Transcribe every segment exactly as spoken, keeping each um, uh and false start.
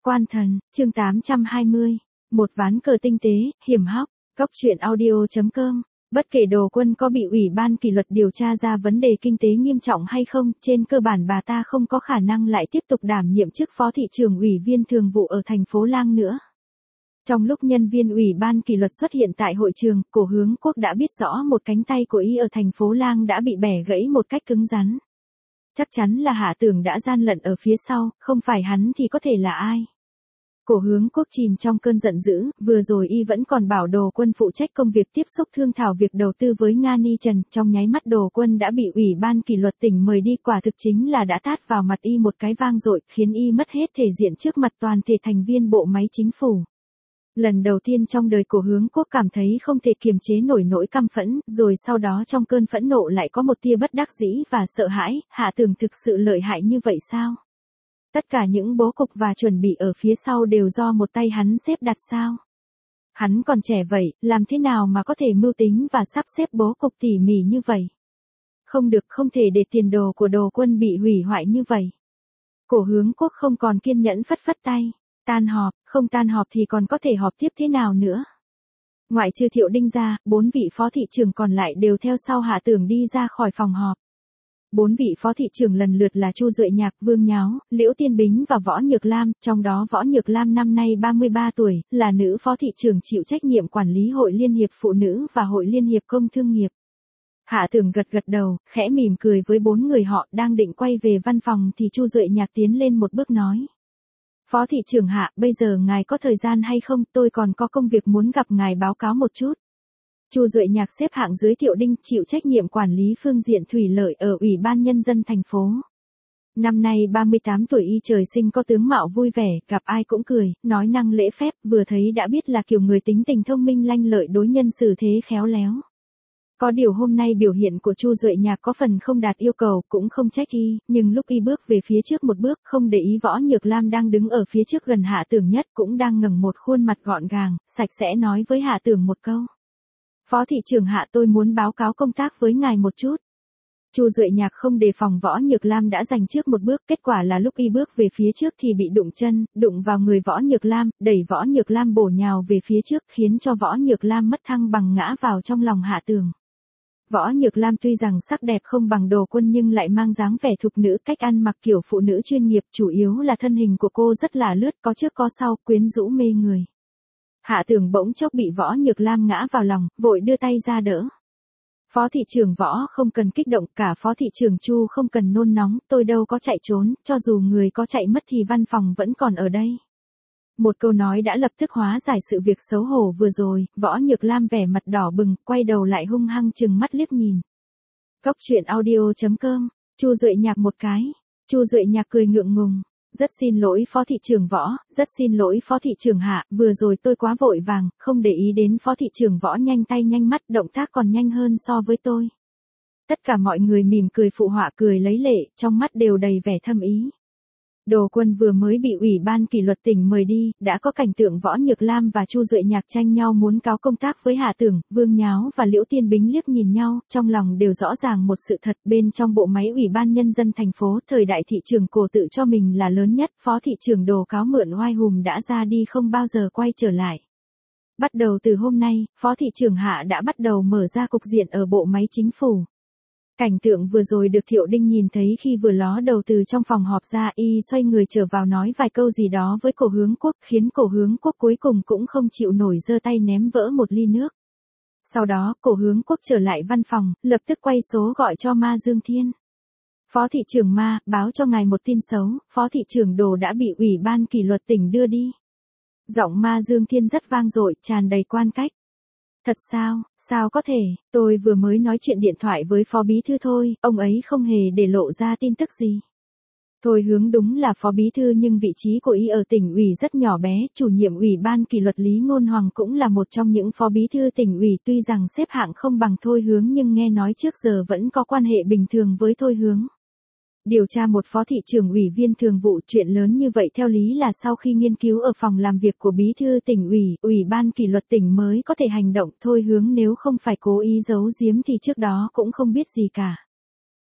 Quan thần, chương tám trăm hai mươi. Một ván cờ tinh tế, hiểm hóc. Cốc truyện audio chấm com. Bất kể Đồ Quân có bị Ủy ban kỷ luật điều tra ra vấn đề kinh tế nghiêm trọng hay không, trên cơ bản bà ta không có khả năng lại tiếp tục đảm nhiệm chức phó thị trưởng ủy viên thường vụ ở thành phố Lang nữa. Trong lúc nhân viên Ủy ban kỷ luật xuất hiện tại hội trường, Cổ Hướng Quốc đã biết rõ một cánh tay của y ở thành phố Lang đã bị bẻ gãy một cách cứng rắn. Chắc chắn là Hạ Tưởng đã gian lận ở phía sau, không phải hắn thì có thể là ai. Cổ Hướng Quốc chìm trong cơn giận dữ, vừa rồi y vẫn còn bảo Đồ Quân phụ trách công việc tiếp xúc thương thảo việc đầu tư với Nga Ni Trần, trong nháy mắt Đồ Quân đã bị Ủy ban kỷ luật tỉnh mời đi, quả thực chính là đã tát vào mặt y một cái vang dội, khiến y mất hết thể diện trước mặt toàn thể thành viên bộ máy chính phủ. Lần đầu tiên trong đời Cổ Hướng Quốc cảm thấy không thể kiềm chế nổi nỗi căm phẫn, rồi sau đó trong cơn phẫn nộ lại có một tia bất đắc dĩ và sợ hãi. Hạ Tưởng thực sự lợi hại như vậy sao? Tất cả những bố cục và chuẩn bị ở phía sau đều do một tay hắn xếp đặt sao? Hắn còn trẻ vậy, làm thế nào mà có thể mưu tính và sắp xếp bố cục tỉ mỉ như vậy? Không được, không thể để tiền đồ của Đồ Quân bị hủy hoại như vậy. Cổ Hướng Quốc không còn kiên nhẫn, phất phất tay. Tan họp, không tan họp thì còn có thể họp tiếp thế nào nữa? Ngoại trừ Thiệu Đinh ra, bốn vị phó thị trưởng còn lại đều theo sau Hạ Tưởng đi ra khỏi phòng họp. Bốn vị phó thị trưởng lần lượt là Chu Duệ Nhạc, Vương Nháo, Liễu Tiên Bính và Võ Nhược Lam, trong đó Võ Nhược Lam năm nay ba mươi ba tuổi, là nữ phó thị trưởng chịu trách nhiệm quản lý Hội Liên hiệp Phụ nữ và Hội Liên hiệp Công thương nghiệp. Hạ Tưởng gật gật đầu, khẽ mỉm cười với bốn người họ, đang định quay về văn phòng thì Chu Duệ Nhạc tiến lên một bước nói. Phó thị trưởng Hạ, bây giờ ngài có thời gian hay không, tôi còn có công việc muốn gặp ngài báo cáo một chút. Chu Duệ Nhạc xếp hạng dưới Thiệu Đinh, chịu trách nhiệm quản lý phương diện thủy lợi ở Ủy ban Nhân dân thành phố. Năm nay ba mươi tám tuổi, y trời sinh có tướng mạo vui vẻ, gặp ai cũng cười, nói năng lễ phép, vừa thấy đã biết là kiểu người tính tình thông minh lanh lợi, đối nhân xử thế khéo léo. Có điều hôm nay biểu hiện của Chu Duệ Nhạc có phần không đạt yêu cầu, cũng không trách y, nhưng lúc y bước về phía trước một bước, không để ý Võ Nhược Lam đang đứng ở phía trước gần Hạ Tưởng nhất, cũng đang ngẩng một khuôn mặt gọn gàng, sạch sẽ nói với Hạ Tưởng một câu. Phó thị trưởng Hạ, tôi muốn báo cáo công tác với ngài một chút. Chu Duệ Nhạc không đề phòng Võ Nhược Lam đã giành trước một bước, kết quả là lúc y bước về phía trước thì bị đụng chân, đụng vào người Võ Nhược Lam, đẩy Võ Nhược Lam bổ nhào về phía trước, khiến cho Võ Nhược Lam mất thăng bằng ngã vào trong lòng Hạ Tưởng. Võ Nhược Lam tuy rằng sắc đẹp không bằng Đồ Quân nhưng lại mang dáng vẻ thục nữ, cách ăn mặc kiểu phụ nữ chuyên nghiệp, chủ yếu là thân hình của cô rất là lướt, có trước có sau, quyến rũ mê người. Hạ Tưởng bỗng chốc bị Võ Nhược Lam ngã vào lòng, vội đưa tay ra đỡ. Phó thị trưởng Võ không cần kích động, cả phó thị trưởng Chu không cần nôn nóng, tôi đâu có chạy trốn, cho dù người có chạy mất thì văn phòng vẫn còn ở đây. Một câu nói đã lập tức hóa giải sự việc xấu hổ vừa rồi. Võ Nhược Lam vẻ mặt đỏ bừng, quay đầu lại hung hăng trừng mắt liếc nhìn. Cốc truyện audio chấm com. Chu Duệ Nhạc một cái. Chu Duệ Nhạc cười ngượng ngùng. Rất xin lỗi phó thị trưởng Võ, rất xin lỗi phó thị trưởng Hạ, vừa rồi tôi quá vội vàng, không để ý đến phó thị trưởng Võ nhanh tay nhanh mắt, động tác còn nhanh hơn so với tôi. Tất cả mọi người mỉm cười phụ họa, cười lấy lệ, trong mắt đều đầy vẻ thâm ý. Đồ Quân vừa mới bị Ủy ban kỷ luật tỉnh mời đi, đã có cảnh tượng Võ Nhược Lam và Chu Duệ Nhạc tranh nhau muốn cáo công tác với Hạ Tưởng. Vương Nháo và Liễu Tiên Bính liếc nhìn nhau, trong lòng đều rõ ràng một sự thật, bên trong bộ máy Ủy ban Nhân dân thành phố, thời đại thị trưởng Cổ tự cho mình là lớn nhất, phó thị trưởng Đồ cáo mượn oai hùng đã ra đi không bao giờ quay trở lại. Bắt đầu từ hôm nay, phó thị trưởng Hạ đã bắt đầu mở ra cục diện ở bộ máy chính phủ. Cảnh tượng vừa rồi được Thiệu Đinh nhìn thấy khi vừa ló đầu từ trong phòng họp ra, y xoay người trở vào nói vài câu gì đó với Cổ Hướng Quốc, khiến Cổ Hướng Quốc cuối cùng cũng không chịu nổi, giơ tay ném vỡ một ly nước. Sau đó, Cổ Hướng Quốc trở lại văn phòng, lập tức quay số gọi cho Ma Dương Thiên. Phó thị trưởng Ma, báo cho ngài một tin xấu, phó thị trưởng Đồ đã bị Ủy ban kỷ luật tỉnh đưa đi. Giọng Ma Dương Thiên rất vang dội, tràn đầy quan cách. Thật sao, sao có thể, tôi vừa mới nói chuyện điện thoại với phó bí thư thôi, ông ấy không hề để lộ ra tin tức gì. Thôi Hướng đúng là phó bí thư nhưng vị trí của y ở tỉnh ủy rất nhỏ bé, chủ nhiệm Ủy ban kỷ luật Lý Ngôn Hoàng cũng là một trong những phó bí thư tỉnh ủy, tuy rằng xếp hạng không bằng Thôi Hướng nhưng nghe nói trước giờ vẫn có quan hệ bình thường với Thôi Hướng. Điều tra một phó thị trưởng ủy viên thường vụ, chuyện lớn như vậy theo lý là sau khi nghiên cứu ở phòng làm việc của bí thư tỉnh ủy, Ủy ban kỷ luật tỉnh mới có thể hành động. Thôi Hướng nếu không phải cố ý giấu giếm thì trước đó cũng không biết gì cả.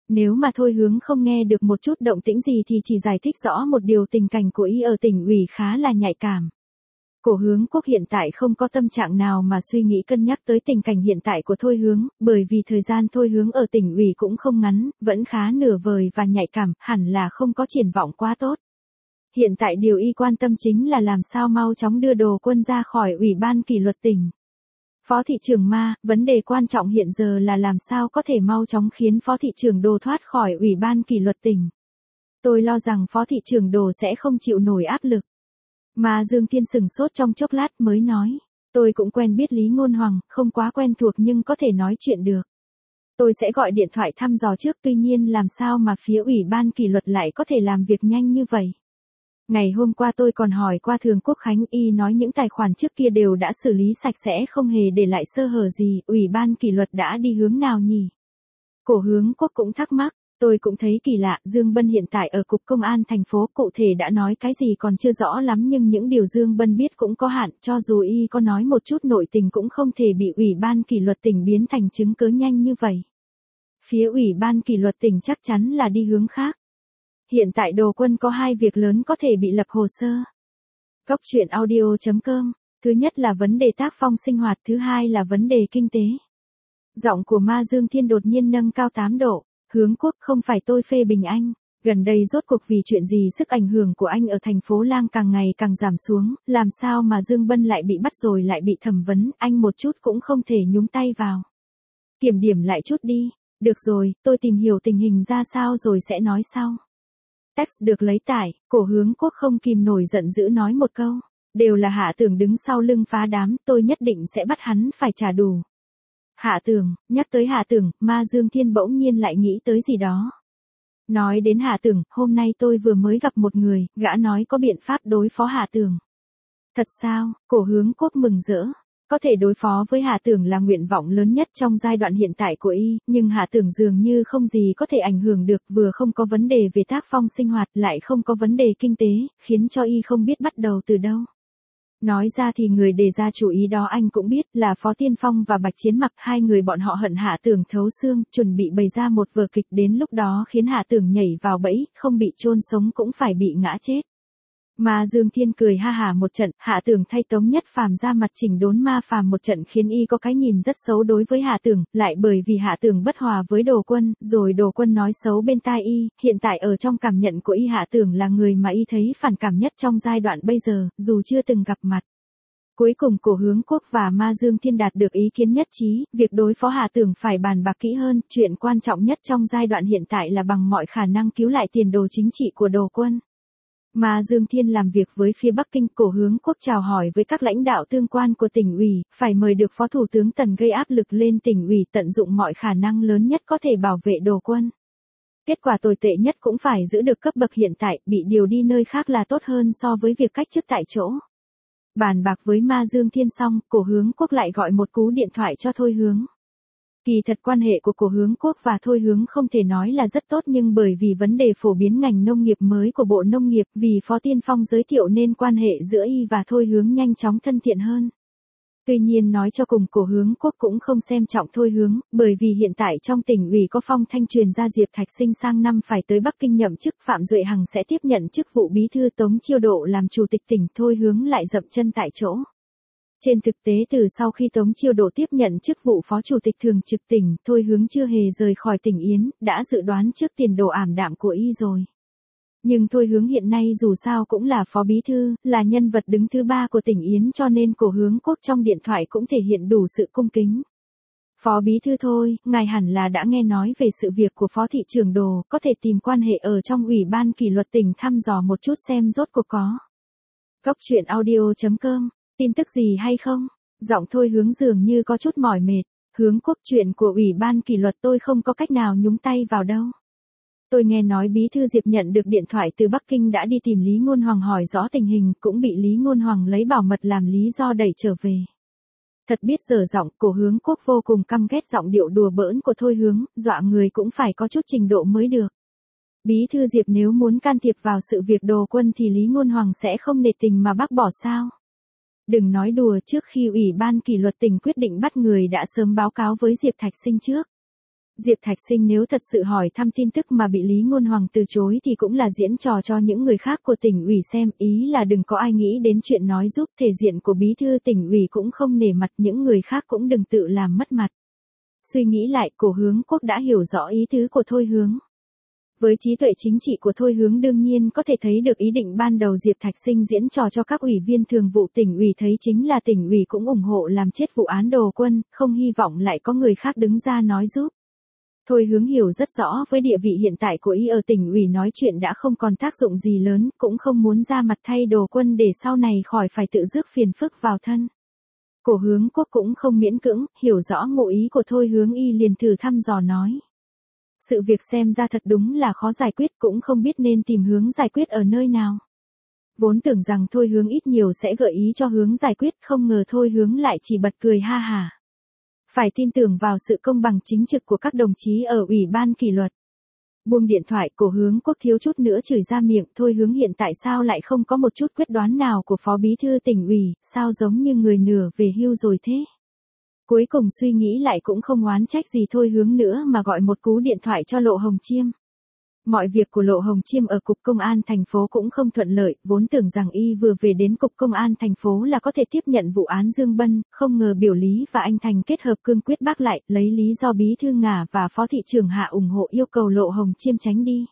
Nếu mà Thôi Hướng không nghe được một chút động tĩnh gì thì chỉ giải thích rõ một điều, tình cảnh của y ở tỉnh ủy khá là nhạy cảm. Cổ Hướng Quốc hiện tại không có tâm trạng nào mà suy nghĩ cân nhắc tới tình cảnh hiện tại của Thôi Hướng, bởi vì thời gian Thôi Hướng ở tỉnh ủy cũng không ngắn, vẫn khá nửa vời và nhạy cảm, hẳn là không có triển vọng quá tốt. Hiện tại điều y quan tâm chính là làm sao mau chóng đưa Đồ Quân ra khỏi Ủy ban kỷ luật tỉnh. Phó thị trưởng Ma, vấn đề quan trọng hiện giờ là làm sao có thể mau chóng khiến Phó thị trưởng Đồ thoát khỏi Ủy ban kỷ luật tỉnh. Tôi lo rằng Phó thị trưởng Đồ sẽ không chịu nổi áp lực. Mà Dương Thiên sừng sốt trong chốc lát mới nói, tôi cũng quen biết Lý Ngôn Hoàng, không quá quen thuộc nhưng có thể nói chuyện được. Tôi sẽ gọi điện thoại thăm dò trước, tuy nhiên làm sao mà phía Ủy ban kỷ luật lại có thể làm việc nhanh như vậy. Ngày hôm qua tôi còn hỏi qua Thường Quốc Khánh, y nói những tài khoản trước kia đều đã xử lý sạch sẽ, không hề để lại sơ hở gì, Ủy ban kỷ luật đã đi hướng nào nhỉ? Cổ Hướng Quốc cũng thắc mắc, tôi cũng thấy kỳ lạ, Dương Bân hiện tại ở Cục Công an thành phố, cụ thể đã nói cái gì còn chưa rõ lắm nhưng những điều Dương Bân biết cũng có hạn, cho dù y có nói một chút nội tình cũng không thể bị Ủy ban kỷ luật tỉnh biến thành chứng cớ nhanh như vậy. Phía Ủy ban kỷ luật tỉnh chắc chắn là đi hướng khác. Hiện tại Đồ Quân có hai việc lớn có thể bị lập hồ sơ. Cốc truyện audio chấm com. Thứ nhất là vấn đề tác phong sinh hoạt, thứ hai là vấn đề kinh tế. Giọng của Ma Dương Thiên đột nhiên nâng cao tám độ. Hướng Quốc, không phải tôi phê bình anh. Gần đây rốt cuộc vì chuyện gì sức ảnh hưởng của anh ở thành phố Lang càng ngày càng giảm xuống, làm sao mà Dương Bân lại bị bắt rồi lại bị thẩm vấn, anh một chút cũng không thể nhúng tay vào. Kiểm điểm lại chút đi. Được rồi, tôi tìm hiểu tình hình ra sao rồi sẽ nói sau. Text được lấy tải, Cổ Hướng Quốc không kìm nổi giận dữ nói một câu. Đều là Hạ Tường đứng sau lưng phá đám, tôi nhất định sẽ bắt hắn phải trả đủ. Hạ Tường, nhắc tới Hạ Tường, Ma Dương Thiên bỗng nhiên lại nghĩ tới gì đó. Nói đến Hạ Tường, hôm nay tôi vừa mới gặp một người, gã nói có biện pháp đối phó Hạ Tường. Thật sao? Cổ Hướng Quốc mừng rỡ. Có thể đối phó với Hạ Tường là nguyện vọng lớn nhất trong giai đoạn hiện tại của y, nhưng Hạ Tường dường như không gì có thể ảnh hưởng được, vừa không có vấn đề về tác phong sinh hoạt, lại không có vấn đề kinh tế, khiến cho y không biết bắt đầu từ đâu. Nói ra thì người đề ra chủ ý đó anh cũng biết, là Phó Tiên Phong và Bạch Chiến Mặc, hai người bọn họ hận Hạ Tường thấu xương, chuẩn bị bày ra một vở kịch đến lúc đó khiến Hạ Tường nhảy vào bẫy, không bị chôn sống cũng phải bị ngã chết. Mà Dương Thiên cười ha hả một trận, Hạ Tường thay Tống Nhất Phàm ra mặt chỉnh đốn Ma Phàm một trận khiến y có cái nhìn rất xấu đối với Hạ Tường, lại bởi vì Hạ Tường bất hòa với Đồ Quân, rồi Đồ Quân nói xấu bên tai y, hiện tại ở trong cảm nhận của y Hạ Tường là người mà y thấy phản cảm nhất trong giai đoạn bây giờ, dù chưa từng gặp mặt. Cuối cùng Cổ Hướng Quốc và Ma Dương Thiên đạt được ý kiến nhất trí, việc đối phó Hạ Tường phải bàn bạc kỹ hơn, chuyện quan trọng nhất trong giai đoạn hiện tại là bằng mọi khả năng cứu lại tiền đồ chính trị của Đồ Quân. Mà Dương Thiên làm việc với phía Bắc Kinh, Cổ Hướng Quốc chào hỏi với các lãnh đạo tương quan của tỉnh ủy, phải mời được Phó Thủ tướng Tần gây áp lực lên tỉnh ủy tận dụng mọi khả năng lớn nhất có thể bảo vệ Đồ Quân. Kết quả tồi tệ nhất cũng phải giữ được cấp bậc hiện tại, bị điều đi nơi khác là tốt hơn so với việc cách chức tại chỗ. Bàn bạc với Ma Dương Thiên xong, Cổ Hướng Quốc lại gọi một cú điện thoại cho Thôi Hướng. Kỳ thật quan hệ của Cổ Hướng Quốc và Thôi Hướng không thể nói là rất tốt, nhưng bởi vì vấn đề phổ biến ngành nông nghiệp mới của Bộ Nông nghiệp, vì Phó Tiên Phong giới thiệu nên quan hệ giữa y và Thôi Hướng nhanh chóng thân thiện hơn. Tuy nhiên nói cho cùng Cổ Hướng Quốc cũng không xem trọng Thôi Hướng, bởi vì hiện tại trong tỉnh ủy có phong thanh truyền ra Diệp Thạch Sinh sang năm phải tới Bắc Kinh nhậm chức, Phạm Duệ Hằng sẽ tiếp nhận chức vụ bí thư, Tống Chiêu Độ làm chủ tịch tỉnh, Thôi Hướng lại dậm chân tại chỗ. Trên thực tế từ sau khi Tống Chiêu Độ tiếp nhận chức vụ phó chủ tịch thường trực tỉnh, Thôi Hướng chưa hề rời khỏi tỉnh Yến, đã dự đoán trước tiền đồ ảm đạm của y rồi. Nhưng Thôi Hướng hiện nay dù sao cũng là phó bí thư, là nhân vật đứng thứ ba của tỉnh Yến, cho nên Cổ Hướng Quốc trong điện thoại cũng thể hiện đủ sự cung kính. Phó bí thư Thôi, ngài hẳn là đã nghe nói về sự việc của Phó thị trưởng Đồ, có thể tìm quan hệ ở trong Ủy ban kỷ luật tỉnh thăm dò một chút xem rốt cuộc có. Cốc truyện audio chấm com. Tin tức gì hay không? Giọng Thôi Hướng dường như có chút mỏi mệt. Hướng Quốc, chuyện của Ủy ban kỷ luật tôi không có cách nào nhúng tay vào đâu. Tôi nghe nói bí thư Diệp nhận được điện thoại từ Bắc Kinh đã đi tìm Lý Ngôn Hoàng hỏi rõ tình hình, cũng bị Lý Ngôn Hoàng lấy bảo mật làm lý do đẩy trở về. Thật biết dở giọng, Cổ Hướng Quốc vô cùng căm ghét giọng điệu đùa bỡn của Thôi Hướng, dọa người cũng phải có chút trình độ mới được. Bí thư Diệp nếu muốn can thiệp vào sự việc Đồ Quân thì Lý Ngôn Hoàng sẽ không nể tình mà bác bỏ sao? Đừng nói đùa, trước khi Ủy ban kỷ luật tỉnh quyết định bắt người đã sớm báo cáo với Diệp Thạch Sinh trước. Diệp Thạch Sinh nếu thật sự hỏi thăm tin tức mà bị Lý Ngôn Hoàng từ chối thì cũng là diễn trò cho những người khác của tỉnh ủy xem, ý là đừng có ai nghĩ đến chuyện nói giúp thể diện của bí thư tỉnh ủy cũng không nể mặt, những người khác cũng đừng tự làm mất mặt. Suy nghĩ lại, Cổ Hướng Quốc đã hiểu rõ ý tứ của Thôi Hướng. Với trí tuệ chính trị của Thôi Hướng đương nhiên có thể thấy được ý định ban đầu Diệp Thạch Sinh diễn trò cho các ủy viên thường vụ tỉnh ủy thấy chính là tỉnh ủy cũng ủng hộ làm chết vụ án Đồ Quân, không hy vọng lại có người khác đứng ra nói giúp. Thôi Hướng hiểu rất rõ với địa vị hiện tại của y ở tỉnh ủy nói chuyện đã không còn tác dụng gì lớn, cũng không muốn ra mặt thay Đồ Quân để sau này khỏi phải tự rước phiền phức vào thân. Cổ Hướng Quốc cũng không miễn cưỡng, hiểu rõ ngụ ý của Thôi Hướng y liền thử thăm dò nói. Sự việc xem ra thật đúng là khó giải quyết, cũng không biết nên tìm hướng giải quyết ở nơi nào. Vốn tưởng rằng Thôi Hướng ít nhiều sẽ gợi ý cho hướng giải quyết, không ngờ Thôi Hướng lại chỉ bật cười ha hả. Phải tin tưởng vào sự công bằng chính trực của các đồng chí ở Ủy ban kỷ luật. Buông điện thoại, Cổ Hướng Quốc thiếu chút nữa chửi ra miệng, Thôi Hướng hiện tại sao lại không có một chút quyết đoán nào của phó bí thư tỉnh ủy, sao giống như người nửa về hưu rồi thế. Cuối cùng suy nghĩ lại cũng không oán trách gì Thôi Hướng nữa mà gọi một cú điện thoại cho Lộ Hồng Chiêm. Mọi việc của Lộ Hồng Chiêm ở Cục Công an thành phố cũng không thuận lợi, vốn tưởng rằng y vừa về đến Cục Công an thành phố là có thể tiếp nhận vụ án Dương Bân, không ngờ Biểu Lý và anh Thành kết hợp cương quyết bác lại, lấy lý do bí thư Ngả và phó thị trưởng Hạ ủng hộ yêu cầu Lộ Hồng Chiêm tránh đi.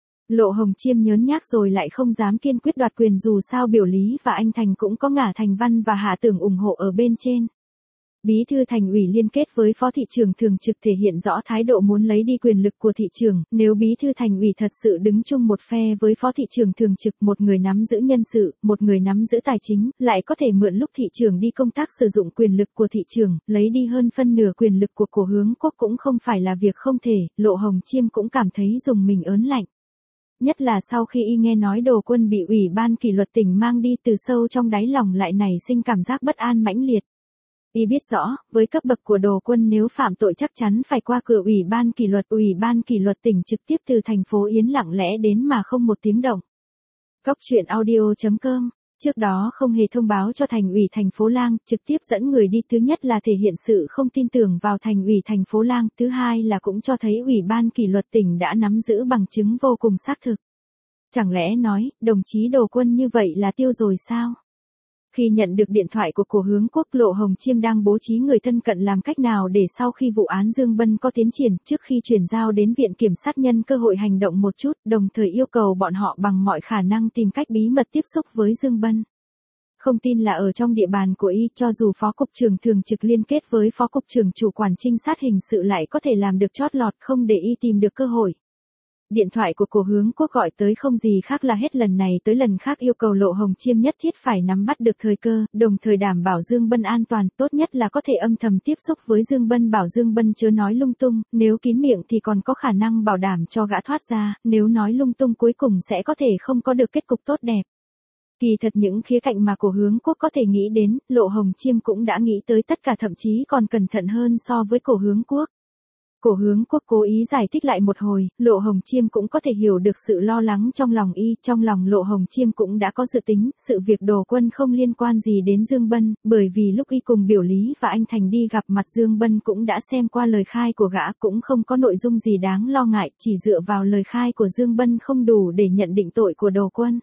Lộ Hồng Chiêm nhớn nhác rồi lại không dám kiên quyết đoạt quyền dù sao Biểu Lý và anh Thành cũng có Ngả Thành Văn và Hạ Tưởng ủng hộ ở bên trên. Bí thư thành ủy liên kết với phó thị trưởng thường trực thể hiện rõ thái độ muốn lấy đi quyền lực của thị trưởng, nếu bí thư thành ủy thật sự đứng chung một phe với phó thị trưởng thường trực, một người nắm giữ nhân sự, một người nắm giữ tài chính, lại có thể mượn lúc thị trưởng đi công tác sử dụng quyền lực của thị trưởng, lấy đi hơn phân nửa quyền lực của Cổ Hướng Quốc cũng không phải là việc không thể, Lộ Hồng Chiêm cũng cảm thấy dùng mình ớn lạnh. Nhất là sau khi y nghe nói Đồ Quân bị Ủy ban kỷ luật tỉnh mang đi, từ sâu trong đáy lòng lại nảy sinh cảm giác bất an mãnh liệt. Y biết rõ, với cấp bậc của Đồ Quân nếu phạm tội chắc chắn phải qua cửa Ủy ban kỷ luật, Ủy ban kỷ luật tỉnh trực tiếp từ thành phố Yến lặng lẽ đến mà không một tiếng động. Cóc truyện audio chấm com, trước đó không hề thông báo cho thành ủy thành phố Lang, trực tiếp dẫn người đi, thứ nhất là thể hiện sự không tin tưởng vào thành ủy thành phố Lang, thứ hai là cũng cho thấy Ủy ban kỷ luật tỉnh đã nắm giữ bằng chứng vô cùng xác thực. Chẳng lẽ nói, đồng chí Đồ Quân như vậy là tiêu rồi sao? Khi nhận được điện thoại của Cổ Hướng Quốc, Lộ Hồng Chiêm đang bố trí người thân cận làm cách nào để sau khi vụ án Dương Bân có tiến triển, trước khi chuyển giao đến Viện Kiểm sát nhân cơ hội hành động một chút, đồng thời yêu cầu bọn họ bằng mọi khả năng tìm cách bí mật tiếp xúc với Dương Bân. Không tin là ở trong địa bàn của y, cho dù Phó Cục trưởng thường trực liên kết với Phó Cục trưởng chủ quản trinh sát hình sự lại có thể làm được chót lọt, không để y tìm được cơ hội. Điện thoại của Cổ Hướng Quốc gọi tới không gì khác là hết lần này tới lần khác yêu cầu Lộ Hồng Chiêm nhất thiết phải nắm bắt được thời cơ, đồng thời đảm bảo Dương Bân an toàn, tốt nhất là có thể âm thầm tiếp xúc với Dương Bân, bảo Dương Bân chớ nói lung tung, nếu kín miệng thì còn có khả năng bảo đảm cho gã thoát ra, nếu nói lung tung cuối cùng sẽ có thể không có được kết cục tốt đẹp. Kỳ thật những khía cạnh mà Cổ Hướng Quốc có thể nghĩ đến, Lộ Hồng Chiêm cũng đã nghĩ tới tất cả, thậm chí còn cẩn thận hơn so với Cổ Hướng Quốc. Cổ Hướng Quốc cố ý giải thích lại một hồi, Lộ Hồng Chiêm cũng có thể hiểu được sự lo lắng trong lòng y, trong lòng Lộ Hồng Chiêm cũng đã có dự tính, sự việc Đồ Quân không liên quan gì đến Dương Bân, bởi vì lúc y cùng Biểu Lý và anh Thành đi gặp mặt Dương Bân cũng đã xem qua lời khai của gã, cũng không có nội dung gì đáng lo ngại, chỉ dựa vào lời khai của Dương Bân không đủ để nhận định tội của Đồ Quân.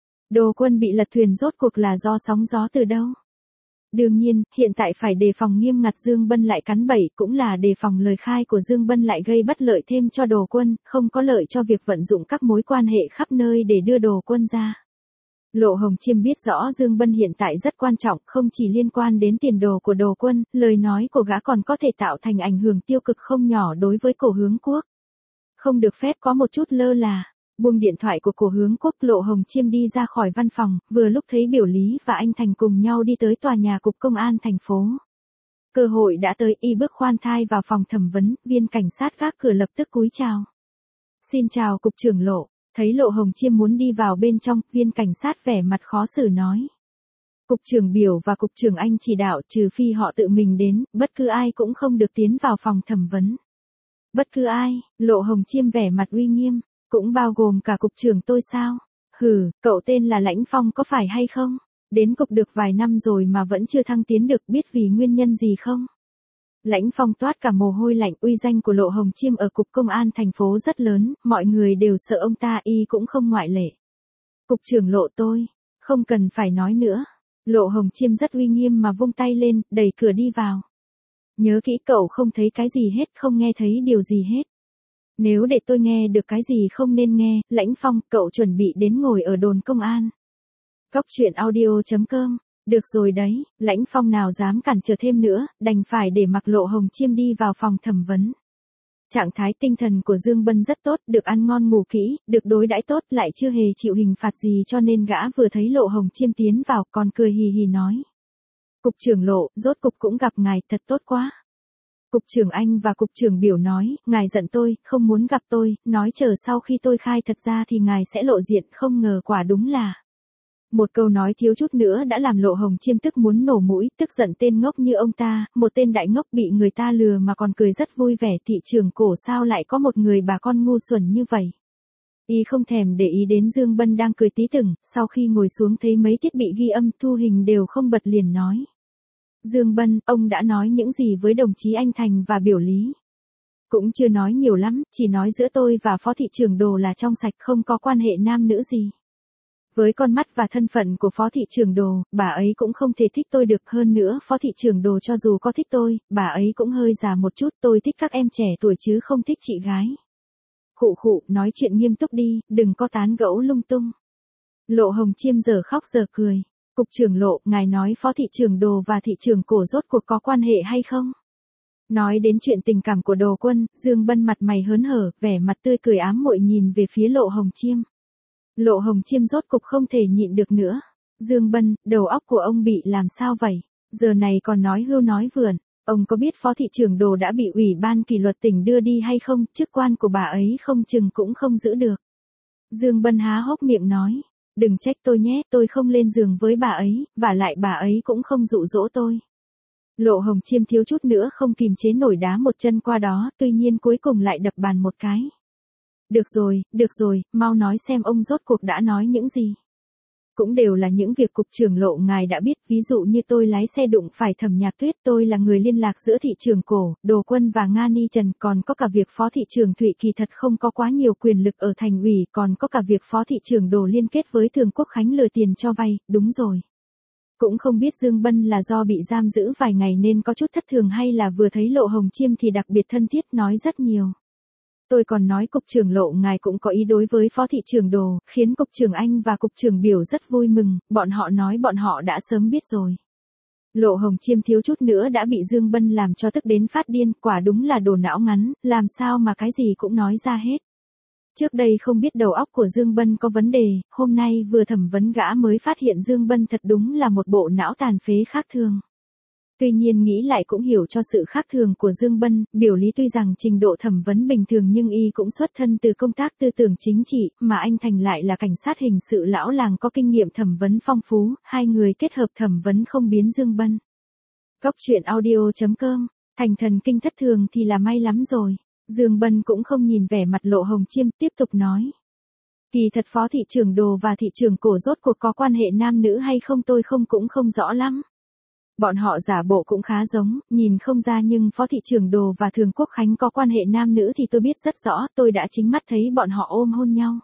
Đồ Quân bị lật thuyền rốt cuộc là do sóng gió từ đâu? Đương nhiên, hiện tại phải đề phòng nghiêm ngặt Dương Bân lại cắn bẫy, cũng là đề phòng lời khai của Dương Bân lại gây bất lợi thêm cho Đồ Quân, không có lợi cho việc vận dụng các mối quan hệ khắp nơi để đưa Đồ Quân ra. Lộ Hồng Chiêm biết rõ Dương Bân hiện tại rất quan trọng, không chỉ liên quan đến tiền đồ của Đồ Quân, lời nói của gã còn có thể tạo thành ảnh hưởng tiêu cực không nhỏ đối với Cổ Hướng Quốc. Không được phép có một chút lơ là. Buông điện thoại của Cổ Hướng Quốc, Lộ Hồng Chiêm đi ra khỏi văn phòng, vừa lúc thấy Biểu Lý và anh Thành cùng nhau đi tới tòa nhà Cục Công an thành phố. Cơ hội đã tới, y bước khoan thai vào phòng thẩm vấn, viên cảnh sát gác cửa lập tức cúi chào. Xin chào Cục trưởng Lộ, thấy Lộ Hồng Chiêm muốn đi vào bên trong, viên cảnh sát vẻ mặt khó xử nói. Cục trưởng Biểu và Cục trưởng Anh chỉ đạo, trừ phi họ tự mình đến, bất cứ ai cũng không được tiến vào phòng thẩm vấn. Bất cứ ai, Lộ Hồng Chiêm vẻ mặt uy nghiêm. Cũng bao gồm cả cục trưởng tôi sao? Hừ, cậu tên là Lãnh Phong có phải hay không? Đến cục được vài năm rồi mà vẫn chưa thăng tiến được, biết vì nguyên nhân gì không? Lãnh Phong toát cả mồ hôi lạnh, uy danh của Lộ Hồng Chiêm ở cục công an thành phố rất lớn, mọi người đều sợ ông ta, y cũng không ngoại lệ. Cục trưởng Lộ tôi, không cần phải nói nữa. Lộ Hồng Chiêm rất uy nghiêm mà vung tay lên, đẩy cửa đi vào. Nhớ kỹ cậu không thấy cái gì hết, không nghe thấy điều gì hết. Nếu để tôi nghe được cái gì không nên nghe, Lãnh Phong, cậu chuẩn bị đến ngồi ở đồn công an. Cóc truyện audio chấm com. Được rồi đấy, Lãnh Phong nào dám cản trở thêm nữa, đành phải để mặc Lộ Hồng Chiêm đi vào phòng thẩm vấn. Trạng thái tinh thần của Dương Bân rất tốt, được ăn ngon ngủ kỹ, được đối đãi tốt, lại chưa hề chịu hình phạt gì, cho nên gã vừa thấy Lộ Hồng Chiêm tiến vào còn cười hì hì nói. Cục trưởng Lộ, rốt cục cũng gặp ngài, thật tốt quá. Cục trưởng Anh và cục trưởng Biểu nói, ngài giận tôi, không muốn gặp tôi, nói chờ sau khi tôi khai thật ra thì ngài sẽ lộ diện, không ngờ quả đúng là. Một câu nói thiếu chút nữa đã làm Lộ Hồng Chiêm tức muốn nổ mũi, tức giận tên ngốc như ông ta, một tên đại ngốc bị người ta lừa mà còn cười rất vui vẻ, thị trường cổ sao lại có một người bà con ngu xuẩn như vậy. Y không thèm để ý đến Dương Bân đang cười tí từng, sau khi ngồi xuống thấy mấy thiết bị ghi âm thu hình đều không bật liền nói. Dương Bân, ông đã nói những gì với đồng chí Anh Thành và Biểu Lý? Cũng chưa nói nhiều lắm, chỉ nói giữa tôi và phó thị trưởng Đồ là trong sạch, không có quan hệ nam nữ gì. Với con mắt và thân phận của phó thị trưởng Đồ, bà ấy cũng không thể thích tôi được, hơn nữa phó thị trưởng Đồ cho dù có thích tôi, bà ấy cũng hơi già một chút, tôi thích các em trẻ tuổi chứ không thích chị gái. Khụ khụ, nói chuyện nghiêm túc đi, đừng có tán gẫu lung tung. Lộ Hồng Chiêm giờ khóc giờ cười. Cục trưởng Lộ, ngài nói phó thị trưởng Đồ và thị trưởng Cổ rốt cuộc có quan hệ hay không? Nói đến chuyện tình cảm của Đồ Quân, Dương Bân mặt mày hớn hở, vẻ mặt tươi cười ám muội nhìn về phía Lộ Hồng Chiêm. Lộ Hồng Chiêm rốt cục không thể nhịn được nữa. Dương Bân, đầu óc của ông bị làm sao vậy? Giờ này còn nói hưu nói vượn. Ông có biết phó thị trưởng Đồ đã bị ủy ban kỷ luật tỉnh đưa đi hay không? Chức quan của bà ấy không chừng cũng không giữ được. Dương Bân há hốc miệng nói. Đừng trách tôi nhé, tôi không lên giường với bà ấy, và lại bà ấy cũng không dụ dỗ tôi. Lộ Hồng Chiêm thiếu chút nữa không kìm chế nổi đá một chân qua đó, tuy nhiên cuối cùng lại đập bàn một cái. Được rồi, được rồi, mau nói xem ông rốt cuộc đã nói những gì. Cũng đều là những việc cục trưởng Lộ ngài đã biết, ví dụ như tôi lái xe đụng phải Thẩm Nhạc Tuyết, tôi là người liên lạc giữa thị trường Cổ, Đồ Quân và Nga Ni Trần, còn có cả việc phó thị trưởng Thụy kỳ thật không có quá nhiều quyền lực ở thành ủy, còn có cả việc phó thị trưởng Đồ liên kết với Thường Quốc Khánh lừa tiền cho vay, đúng rồi. Cũng không biết Dương Bân là do bị giam giữ vài ngày nên có chút thất thường hay là vừa thấy Lộ Hồng Chiêm thì đặc biệt thân thiết nói rất nhiều. Tôi còn nói cục trưởng Lộ ngài cũng có ý đối với phó thị trưởng Đồ, khiến cục trưởng Anh và cục trưởng Biểu rất vui mừng, bọn họ nói bọn họ đã sớm biết rồi. Lộ Hồng Chiêm thiếu chút nữa đã bị Dương Bân làm cho tức đến phát điên, quả đúng là đồ não ngắn, làm sao mà cái gì cũng nói ra hết. Trước đây không biết đầu óc của Dương Bân có vấn đề, hôm nay vừa thẩm vấn gã mới phát hiện Dương Bân thật đúng là một bộ não tàn phế khác thường. Tuy nhiên nghĩ lại cũng hiểu cho sự khác thường của Dương Bân, Biểu Lý tuy rằng trình độ thẩm vấn bình thường nhưng y cũng xuất thân từ công tác tư tưởng chính trị, mà anh Thành lại là cảnh sát hình sự lão làng có kinh nghiệm thẩm vấn phong phú, hai người kết hợp thẩm vấn không biến Dương Bân. Cóc truyện audio chấm com, Thành thần kinh thất thường thì là may lắm rồi. Dương Bân cũng không nhìn vẻ mặt Lộ Hồng Chiêm, tiếp tục nói. Kỳ thật phó thị trưởng Đồ và thị trưởng Cổ rốt cuộc có quan hệ nam nữ hay không tôi không cũng không rõ lắm. Bọn họ giả bộ cũng khá giống, nhìn không ra nhưng phó thị trưởng Đồ và Thường Quốc Khánh có quan hệ nam nữ thì tôi biết rất rõ, tôi đã chính mắt thấy bọn họ ôm hôn nhau.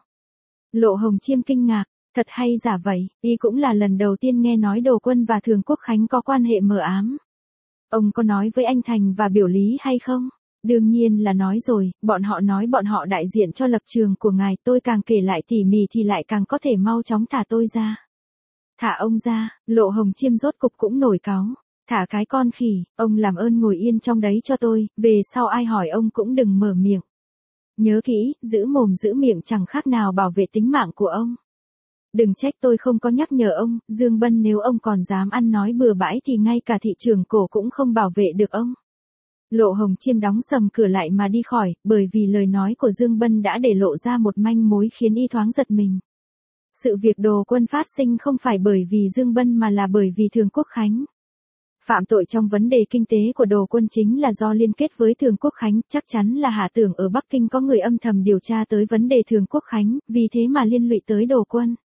Lộ Hồng Chiêm kinh ngạc, thật hay giả vậy, y cũng là lần đầu tiên nghe nói Đồ Quân và Thường Quốc Khánh có quan hệ mờ ám. Ông có nói với anh Thành và Biểu Lý hay không? Đương nhiên là nói rồi, bọn họ nói bọn họ đại diện cho lập trường của ngài, tôi càng kể lại tỉ mỉ thì lại càng có thể mau chóng thả tôi ra. Thả ông ra, Lộ Hồng Chiêm rốt cục cũng nổi cáu. Thả cái con khỉ, ông làm ơn ngồi yên trong đấy cho tôi, về sau ai hỏi ông cũng đừng mở miệng. Nhớ kỹ, giữ mồm giữ miệng chẳng khác nào bảo vệ tính mạng của ông. Đừng trách tôi không có nhắc nhở ông, Dương Bân nếu ông còn dám ăn nói bừa bãi thì ngay cả thị trường Cổ cũng không bảo vệ được ông. Lộ Hồng Chiêm đóng sầm cửa lại mà đi khỏi, bởi vì lời nói của Dương Bân đã để lộ ra một manh mối khiến y thoáng giật mình. Sự việc Đồ Quân phát sinh không phải bởi vì Dương Bân mà là bởi vì Thường Quốc Khánh. Phạm tội trong vấn đề kinh tế của Đồ Quân chính là do liên kết với Thường Quốc Khánh, chắc chắn là Hạ Tưởng ở Bắc Kinh có người âm thầm điều tra tới vấn đề Thường Quốc Khánh, vì thế mà liên lụy tới Đồ Quân.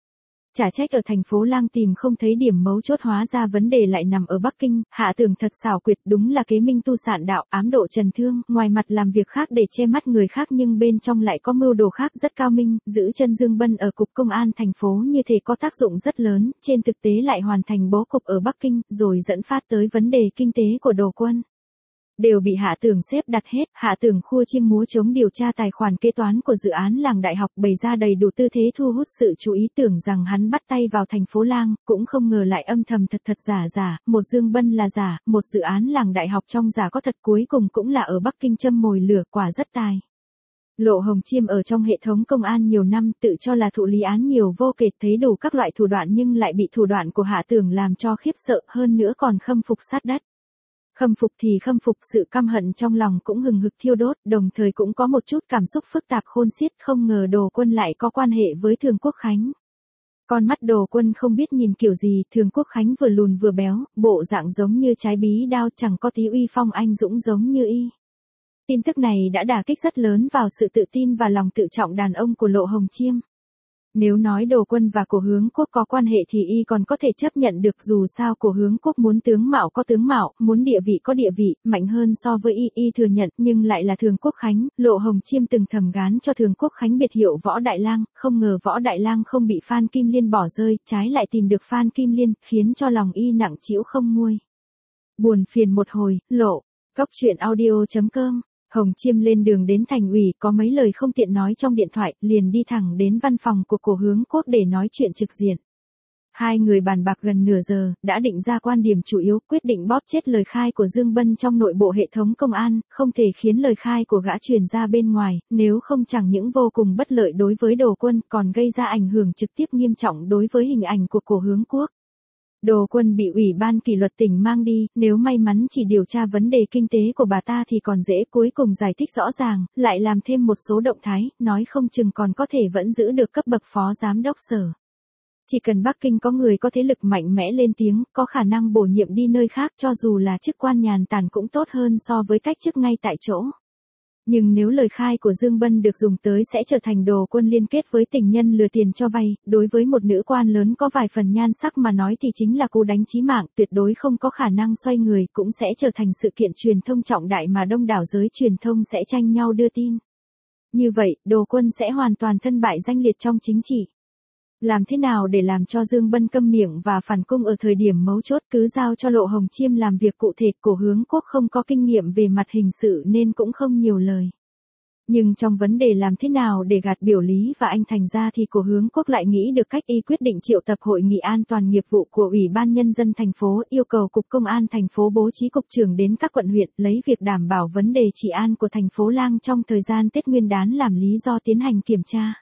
Chả trách ở thành phố Lang tìm không thấy điểm mấu chốt, hóa ra vấn đề lại nằm ở Bắc Kinh, Hạ Tường thật xảo quyệt, đúng là kế minh tu sạn đạo, ám độ trần thương, ngoài mặt làm việc khác để che mắt người khác nhưng bên trong lại có mưu đồ khác rất cao minh, giữ chân Dương Bân ở cục công an thành phố như thế có tác dụng rất lớn, trên thực tế lại hoàn thành bố cục ở Bắc Kinh, rồi dẫn phát tới vấn đề kinh tế của Đồ Quân. Đều bị Hạ Tường xếp đặt hết, Hạ Tường khua chiêng múa trống điều tra tài khoản kế toán của dự án làng đại học, bày ra đầy đủ tư thế thu hút sự chú ý, tưởng rằng hắn bắt tay vào thành phố Lang, cũng không ngờ lại âm thầm thật thật giả giả, một Dương Bân là giả, một dự án làng đại học trong giả có thật, cuối cùng cũng là ở Bắc Kinh châm mồi lửa, quả rất tài. Lộ Hồng Chiêm ở trong hệ thống công an nhiều năm, tự cho là thụ lý án nhiều vô kể, thấy đủ các loại thủ đoạn nhưng lại bị thủ đoạn của Hạ Tường làm cho khiếp sợ, hơn nữa còn khâm phục sát đất. Khâm phục thì khâm phục, sự căm hận trong lòng cũng hừng hực thiêu đốt, đồng thời cũng có một chút cảm xúc phức tạp khôn xiết, không ngờ Đồ Quân lại có quan hệ với Thường Quốc Khánh. Con mắt Đồ Quân không biết nhìn kiểu gì, Thường Quốc Khánh vừa lùn vừa béo, bộ dạng giống như trái bí đao, chẳng có tí uy phong anh dũng giống như y. Tin tức này đã đả kích rất lớn vào sự tự tin và lòng tự trọng đàn ông của Lộ Hồng Chiêm. Nếu nói Đồ Quân và Cổ Hướng Quốc có quan hệ thì y còn có thể chấp nhận được, dù sao Cổ Hướng Quốc muốn tướng mạo có tướng mạo, muốn địa vị có địa vị, mạnh hơn so với y, y thừa nhận, nhưng lại là Thường Quốc Khánh, Lộ Hồng Chiêm từng thầm gán cho Thường Quốc Khánh biệt hiệu Võ Đại Lang, không ngờ Võ Đại Lang không bị Phan Kim Liên bỏ rơi, trái lại tìm được Phan Kim Liên, khiến cho lòng y nặng trĩu không nguôi. Buồn phiền một hồi, Lộ, Cóc Truyện Audio chấm com. Hồng Chiêm lên đường đến thành ủy, có mấy lời không tiện nói trong điện thoại, liền đi thẳng đến văn phòng của Cổ Hướng Quốc để nói chuyện trực diện. Hai người bàn bạc gần nửa giờ, đã định ra quan điểm chủ yếu, quyết định bóp chết lời khai của Dương Bân trong nội bộ hệ thống công an, không thể khiến lời khai của gã truyền ra bên ngoài, nếu không chẳng những vô cùng bất lợi đối với Đồ Quân, còn gây ra ảnh hưởng trực tiếp nghiêm trọng đối với hình ảnh của Cổ Hướng Quốc. Đồ Quân bị Ủy ban kỷ luật tỉnh mang đi, nếu may mắn chỉ điều tra vấn đề kinh tế của bà ta thì còn dễ, cuối cùng giải thích rõ ràng, lại làm thêm một số động thái, nói không chừng còn có thể vẫn giữ được cấp bậc phó giám đốc sở. Chỉ cần Bắc Kinh có người có thế lực mạnh mẽ lên tiếng, có khả năng bổ nhiệm đi nơi khác, cho dù là chức quan nhàn tản cũng tốt hơn so với cách chức ngay tại chỗ. Nhưng nếu lời khai của Dương Bân được dùng tới sẽ trở thành Đồ Quân liên kết với tình nhân lừa tiền cho vay, đối với một nữ quan lớn có vài phần nhan sắc mà nói thì chính là cú đánh chí mạng, tuyệt đối không có khả năng xoay người, cũng sẽ trở thành sự kiện truyền thông trọng đại mà đông đảo giới truyền thông sẽ tranh nhau đưa tin. Như vậy, Đồ Quân sẽ hoàn toàn thân bại danh liệt trong chính trị. Làm thế nào để làm cho Dương Bân câm miệng và phản cung ở thời điểm mấu chốt, cứ giao cho Lộ Hồng Chiêm làm việc cụ thể. Cổ Hướng Quốc không có kinh nghiệm về mặt hình sự nên cũng không nhiều lời. Nhưng trong vấn đề làm thế nào để gạt Biểu Lý và anh Thành ra thì Cổ Hướng Quốc lại nghĩ được cách, y quyết định triệu tập hội nghị an toàn nghiệp vụ của Ủy ban Nhân dân thành phố, yêu cầu Cục Công an thành phố bố trí cục trưởng đến các quận huyện, lấy việc đảm bảo vấn đề trị an của thành phố Lang trong thời gian Tết Nguyên đán làm lý do tiến hành kiểm tra.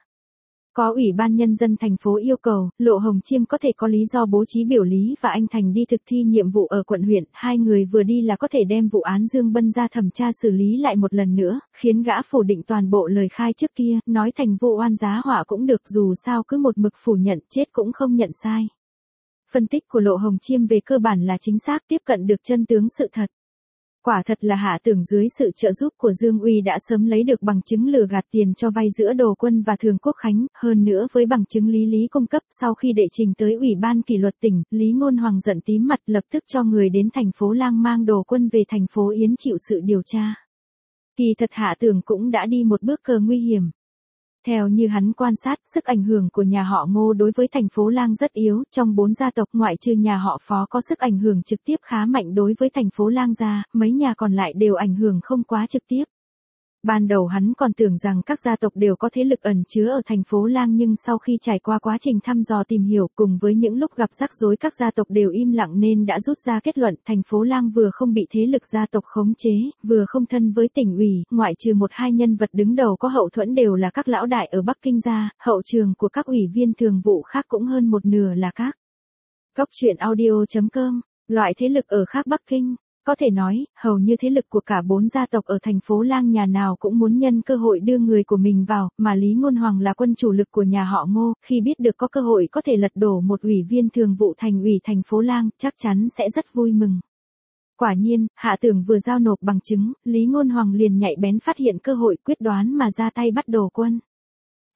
Có Ủy ban Nhân dân thành phố yêu cầu, Lộ Hồng Chiêm có thể có lý do bố trí Biểu Lý và anh Thành đi thực thi nhiệm vụ ở quận huyện, hai người vừa đi là có thể đem vụ án Dương Bân ra thẩm tra xử lý lại một lần nữa, khiến gã phủ định toàn bộ lời khai trước kia, nói thành vụ oan giá họa cũng được, dù sao cứ một mực phủ nhận, chết cũng không nhận sai. Phân tích của Lộ Hồng Chiêm về cơ bản là chính xác, tiếp cận được chân tướng sự thật. Quả thật là Hạ Tường dưới sự trợ giúp của Dương Uy đã sớm lấy được bằng chứng lừa gạt tiền cho vay giữa Đồ Quân và Thường Quốc Khánh, hơn nữa với bằng chứng lý lý cung cấp, sau khi đệ trình tới Ủy ban kỷ luật tỉnh, Lý Ngôn Hoàng giận tím mặt, lập tức cho người đến thành phố Lang mang Đồ Quân về thành phố Yến chịu sự điều tra. Kỳ thật Hạ Tường cũng đã đi một bước cờ nguy hiểm. Theo như hắn quan sát, sức ảnh hưởng của nhà họ Ngô đối với thành phố Lang rất yếu, trong bốn gia tộc ngoại trừ nhà họ Phó có sức ảnh hưởng trực tiếp khá mạnh đối với thành phố Lang ra, mấy nhà còn lại đều ảnh hưởng không quá trực tiếp. Ban đầu hắn còn tưởng rằng các gia tộc đều có thế lực ẩn chứa ở thành phố Lang, nhưng sau khi trải qua quá trình thăm dò tìm hiểu cùng với những lúc gặp rắc rối các gia tộc đều im lặng nên đã rút ra kết luận thành phố Lang vừa không bị thế lực gia tộc khống chế, vừa không thân với tỉnh ủy, ngoại trừ một hai nhân vật đứng đầu có hậu thuẫn đều là các lão đại ở Bắc Kinh ra, hậu trường của các ủy viên thường vụ khác cũng hơn một nửa là các. Cóc Truyện Audio chấm com, loại thế lực ở khác Bắc Kinh. Có thể nói, hầu như thế lực của cả bốn gia tộc ở thành phố Lang nhà nào cũng muốn nhân cơ hội đưa người của mình vào, mà Lý Ngôn Hoàng là quân chủ lực của nhà họ Ngô, khi biết được có cơ hội có thể lật đổ một ủy viên thường vụ thành ủy thành phố Lang, chắc chắn sẽ rất vui mừng. Quả nhiên, Hạ Tường vừa giao nộp bằng chứng, Lý Ngôn Hoàng liền nhạy bén phát hiện cơ hội, quyết đoán mà ra tay bắt Đồ Quân.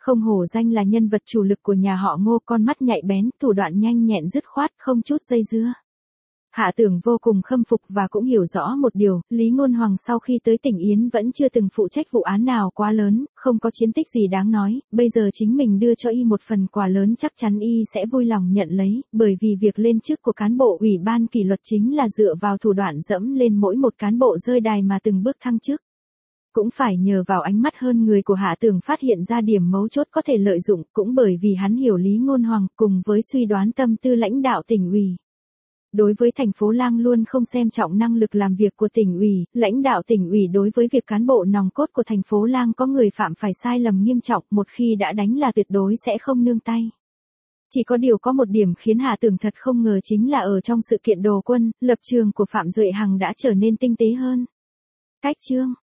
Không hổ danh là nhân vật chủ lực của nhà họ Ngô, con mắt nhạy bén, thủ đoạn nhanh nhẹn dứt khoát, không chút dây dưa. Hạ Tưởng vô cùng khâm phục và cũng hiểu rõ một điều, Lý Ngôn Hoàng sau khi tới tỉnh Yến vẫn chưa từng phụ trách vụ án nào quá lớn, không có chiến tích gì đáng nói, bây giờ chính mình đưa cho y một phần quà lớn chắc chắn y sẽ vui lòng nhận lấy, bởi vì việc lên chức của cán bộ ủy ban kỷ luật chính là dựa vào thủ đoạn dẫm lên mỗi một cán bộ rơi đài mà từng bước thăng chức. Cũng phải nhờ vào ánh mắt hơn người của Hạ Tưởng phát hiện ra điểm mấu chốt có thể lợi dụng, cũng bởi vì hắn hiểu Lý Ngôn Hoàng cùng với suy đoán tâm tư lãnh đạo tỉnh ủy. Đối với thành phố Lang luôn không xem trọng năng lực làm việc của tỉnh ủy, lãnh đạo tỉnh ủy đối với việc cán bộ nòng cốt của thành phố Lang có người phạm phải sai lầm nghiêm trọng, một khi đã đánh là tuyệt đối sẽ không nương tay. Chỉ có điều có một điểm khiến Hạ Tưởng thật không ngờ chính là ở trong sự kiện Đồ Quân, lập trường của Phạm Duệ Hằng đã trở nên tinh tế hơn. Cách chương